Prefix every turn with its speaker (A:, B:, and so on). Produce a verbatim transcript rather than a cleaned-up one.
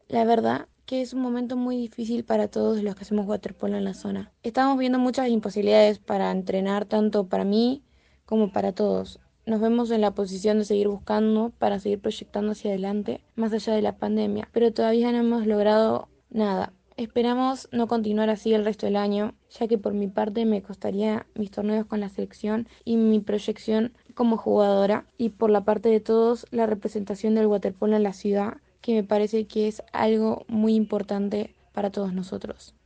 A: La verdad que es un momento muy difícil para todos los que hacemos waterpolo en la zona. Estamos viendo muchas imposibilidades para entrenar, tanto para mí como para todos. Nos vemos en la posición de seguir buscando para seguir proyectando hacia adelante, más allá de la pandemia, pero todavía no hemos logrado nada. Esperamos no continuar así el resto del año, ya que por mi parte me costaría mis torneos con la selección y mi proyección como jugadora, y por la parte de todos la representación del waterpolo en la ciudad, que me parece que es algo muy importante para todos nosotros.